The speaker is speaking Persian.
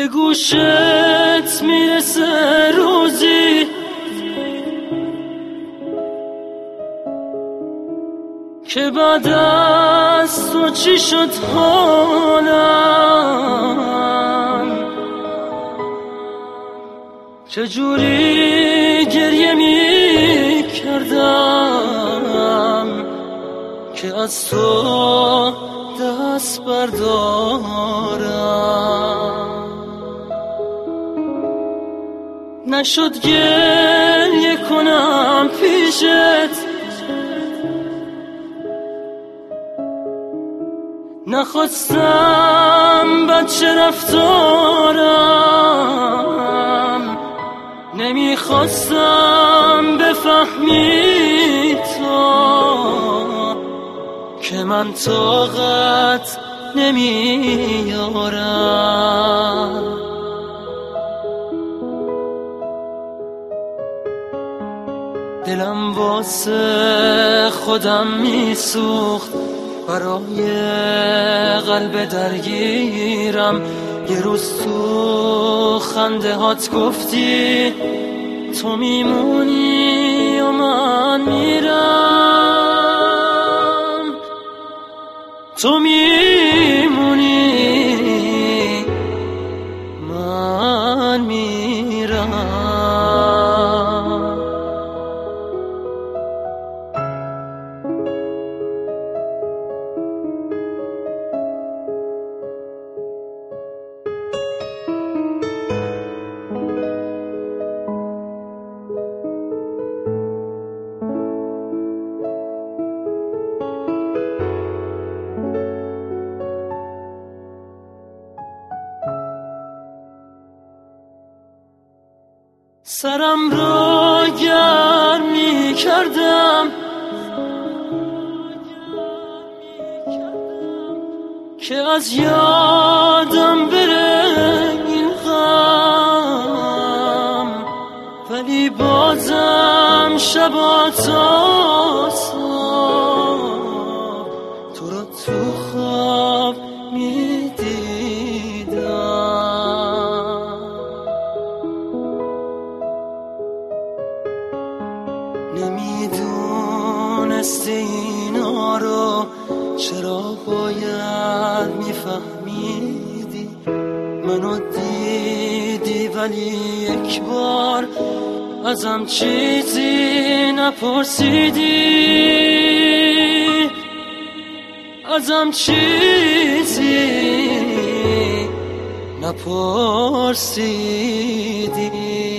به گوشت میرسه روزی که بعد از تو چی شد حالم، چجوری گریه می کردم که از تو دست بردارم. نشد گریه کنم پیشت، نخواستم بچه رفتارم، نمیخواستم بفهمی تو که من طاقت نمیارم. دلم واسه خودم میسوخت، برای قلب درگیرم. یه روز تو خنده هات گفتی تو میمونی و من میرم، تو میمونی من میرم. سرم رو گرم می کردم که از یادم بره این غم، ولی بازم شبا تا صبح تو رو تو خواب می نمیدونستی اینا رو چرا باید میفهمیدی. منو دیدی ولی یک بار ازم چیزی نپرسیدی، ازم چیزی نپرسیدی.